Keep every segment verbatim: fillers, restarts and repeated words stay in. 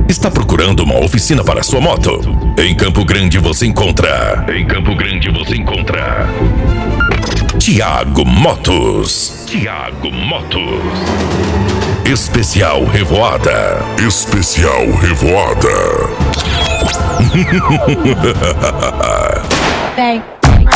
Está procurando uma oficina para sua moto? Em Campo Grande você encontra. Em Campo Grande você encontra. Thiago Motos. Thiago Motos. Especial Revoada. Especial Revoada. Vem.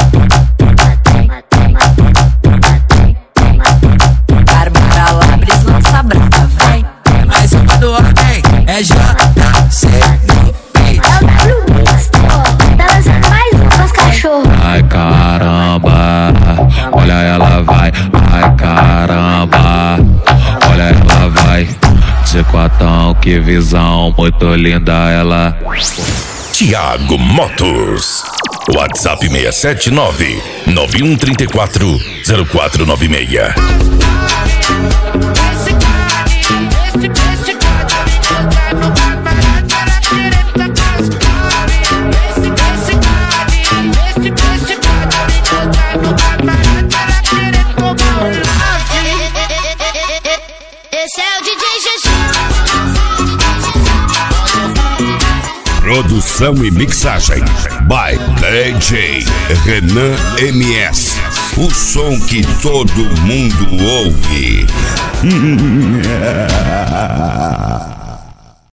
Bárbara Labres lança brava, vem. Mais uma do ordem, é J C no peito. É o W Mix, pô. Tá lançando mais um com os cachorros. Ai caramba, olha ela vai. Ai caramba, olha ela vai. De quatão, que visão, muito linda ela. Thiago Motos. WhatsApp seis sete nove, nove um três quatro, zero quatro nove seis. Esse é o D J G G. Produção e mixagem by D J Renan M S. O som que todo mundo ouve.